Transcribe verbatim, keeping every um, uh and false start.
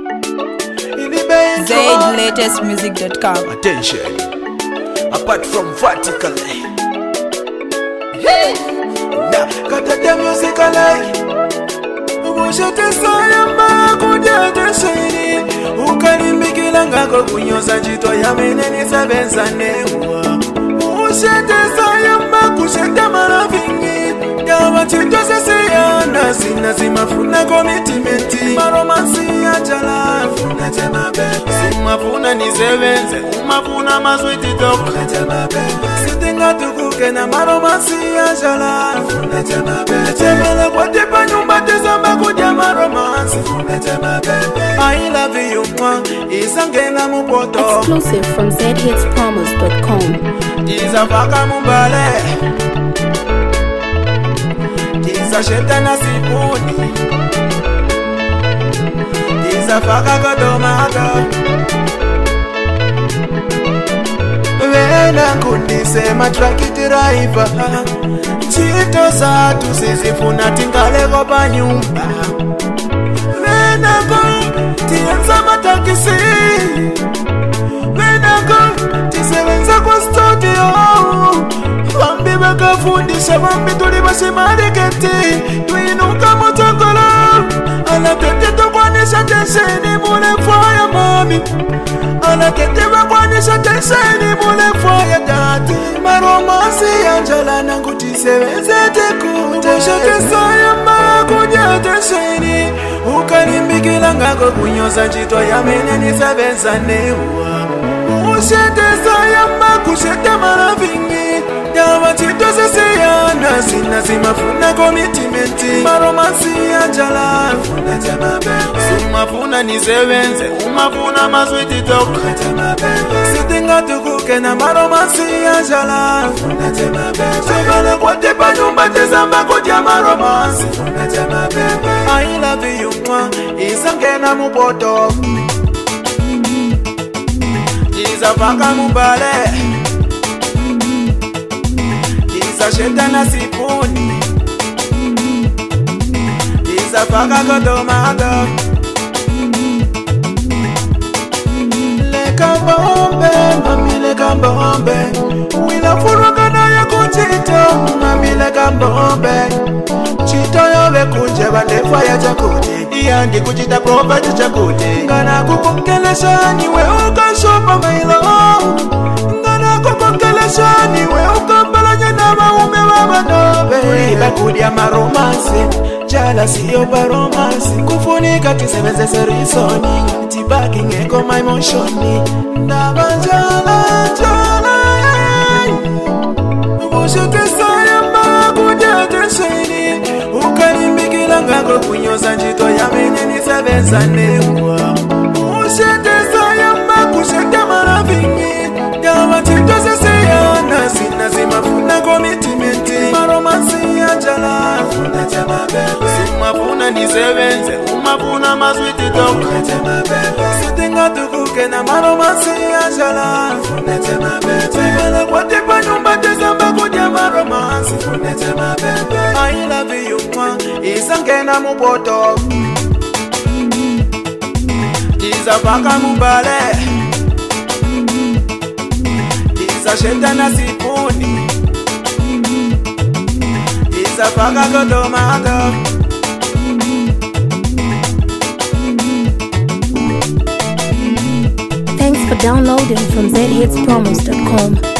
Zaid latest music dot com. Attention, apart from vertically. Hey, now got the musically. Ubushete sayamba kujata shini. Ukalimbikila ngako kunyoza jito ya meneni sabenza newa. Ubushete sayamba kushete maravingi. Yawa chito seseyana sina zimafuna komitimenti. Maromansi ya jala funa jema bebe. Umafuna nisebenze, umafuna maswiti toko jema bebe. Sitinga tukuke na maromansi ya jala funa jema bebe. Chemele kwa tipa nyumba tizamba kuja maromansi funa jema bebe. I love you mwa, isangela mupoto. Exclusive from Z Hits Promos dot com. Izafaka mumbale Izasheta na sipuni Izafaka kodomaga Wena kundise matrakiti raiva Chito zatu sizifuna tingale kopa nyumba Wena kuntienza matakisi Wena kuntisewenza kwa studio Wambi bakafundisha wambi tuli basi mariketi Tuinuka motokolo Ala tete tukwanisha tensheni mule faya mami Ala tete wakwanisha tensheni mule faya dati Maromasi anjala nangu tiseweze tekute Ubushete sayamba kuja tensheni Ukalimbikila ngako kunyoza jito ya meneni sabenza newa Ubushete sayamba kushete maravingi Yawa chito seseyana sina zimafuna komitimenti. Maromansi ya jala funa jema bebe. Umafuna nisebenze, umafuna maswiti toko jema bebe. Sitinga tukuke na maromansi ya jala funa jema bebe. Chemele kwa tipa nyumba tizamba kuja maromansi funa jema bebe. I love you mwa, isangena mupoto Izafaka mubale Izasheta na sipuni Izafaka kodomaga Leka bombe, mami leka bombe Wila furuka na ya kuchito Mami leka bombe Chito yobe kunje bandefa ya chakute Iyangi kuchita profeti chakute Ngana kukukelesha niwe ukashopa mailo Ngana kukukelesha niwe ukambala na maume wabanobe Kuliba kudia maromansi Jala siyo baromansi Kufunika tisebeze serisoni Tibaki ngeko my motioni Ndaba jala jala Ubushete sayamba kuja tensheni Ukalimbikila ngako kunyoza jito ya meneni sabenza newa Ubushete sayamba kushete maravingi Yawa chito seseyana sina zimafuna komitimenti Maromansi ya jala funa jema bebe. Umafuna nisebenze, umafuna maswiti toko jema bebe. Sitinga tukuke na maromansi ya jala funa jema bebe. Chemele kwa tipa nyumba tizamba kuja maromansi funa jema bebe. I love you mwa, isangena mupoto Izafaka mubale Izasheta na sipuni Izafaka kodomaga Thanks for downloading from Z Hits Promos dot com.